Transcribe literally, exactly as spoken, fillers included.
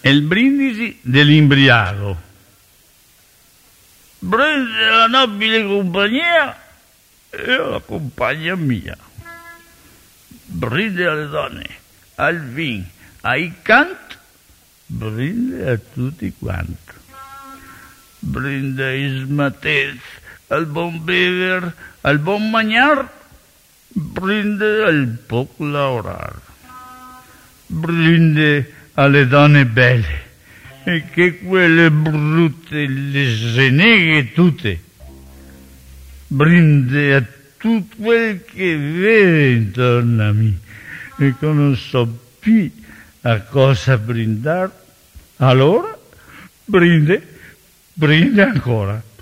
è il brindisi dell'imbriaco. Brinde la nobile compagnia e la compagnia mia. Brinde alle donne, al vin, ai cant, brinde a tutti quanti. Brinde ai smatez, al buon bever, al buon magnar, brinde al poc laurar. Brinde alle donne belle, e che quelle brutte le sreneghe tutte. Brinde a tutto quel che vede intorno a me, e che non so più a cosa brindare, allora brinde, brinde ancora.